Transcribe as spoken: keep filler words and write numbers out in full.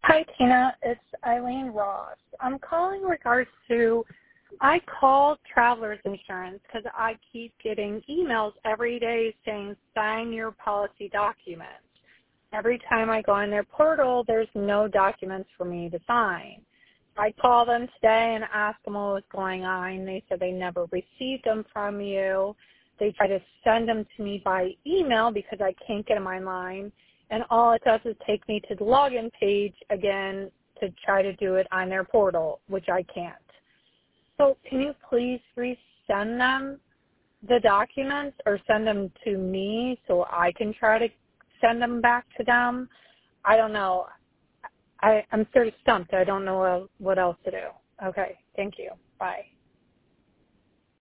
Hi, Tina. It's Eileen Ross. I'm calling in regards to, I called Travelers Insurance because I keep getting emails every day saying sign your policy documents. Every time I go on their portal, there's no documents for me to sign. I called them today and asked them what was going on. They said they never received them from you. They try to send them to me by email because I can't get them online. And all it does is take me to the login page again to try to do it on their portal, which I can't. So can you please resend them the documents or send them to me so I can try to send them back to them? I don't know. I, I'm sort of stumped. I don't know what else to do. Okay. Thank you. Bye.